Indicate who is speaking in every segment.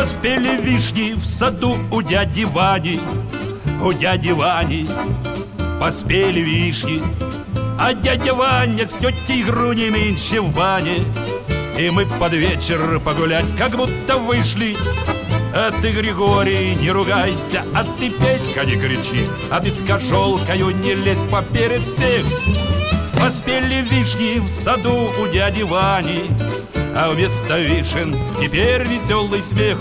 Speaker 1: Поспели вишни в саду у дяди Вани, у дяди Вани. Поспели вишни, а дядя Ваня с тетей Груней меньше в бане. И мы под вечер погулять как будто вышли. А ты, Григорий, не ругайся, а ты, Петька, не кричи, а ты с кошелкою не лезь поперед всех. Поспели вишни в саду у дяди Вани, а вместо вишен теперь веселый смех.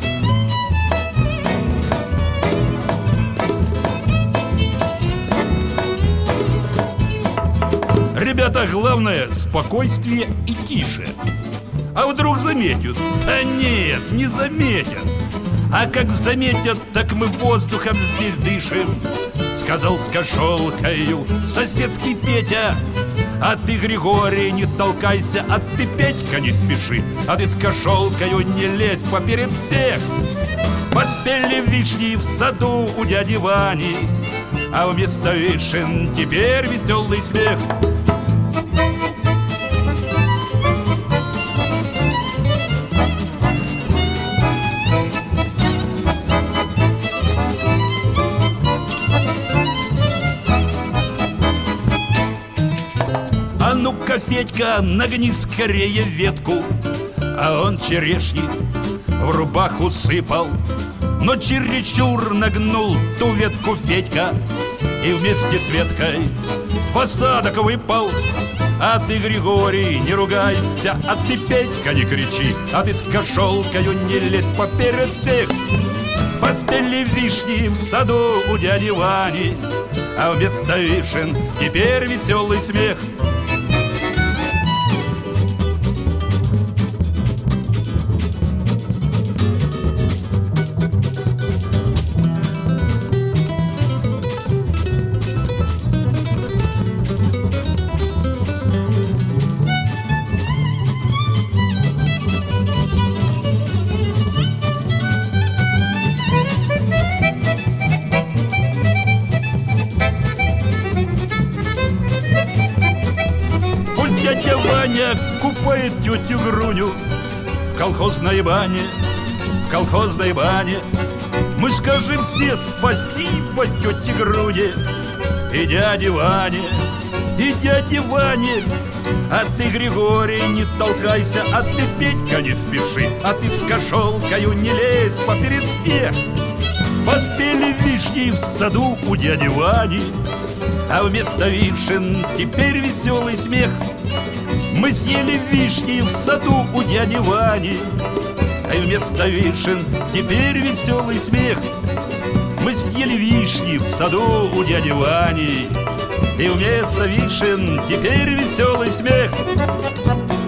Speaker 1: Ребята, главное — спокойствие и тише. А вдруг заметят? Да нет, не заметят. А как заметят, так мы воздухом здесь дышим, сказал с кошелкою соседский Петя. А ты, Григорий, не толкайся, а ты, Петька, не спеши, а ты с кошелкою не лезь поперед всех. Поспели вишни в саду у дяди Вани, а вместо вишен теперь веселый смех. А ну-ка, Федька, нагни скорее ветку. А он черешни в рубаху сыпал, но чересчур нагнул ту ветку Федька и вместе с веткой в осадок выпал. А ты, Григорий, не ругайся, а ты, Петька, не кричи, а ты с кошелкою не лезь поперед всех. Поспели вишни в саду у дяди Вани, а вместо вишен теперь веселый смех. Дядя Ваня купает тетю Груню в колхозной бане, в колхозной бане. Мы скажем все спасибо тете Груне и дяде Ване, и дяде Ване. А ты, Григорий, не толкайся, а ты, Петька, не спеши, а ты с кошелкою не лезь поперед всех. Поспели вишни в саду у дяди Вани, а вместо вишен теперь веселый смех. Мы съели вишни в саду у дяди Вани, а вместо вишен теперь веселый смех. Мы съели вишни в саду у дяди Вани, и вместо вишен теперь веселый смех.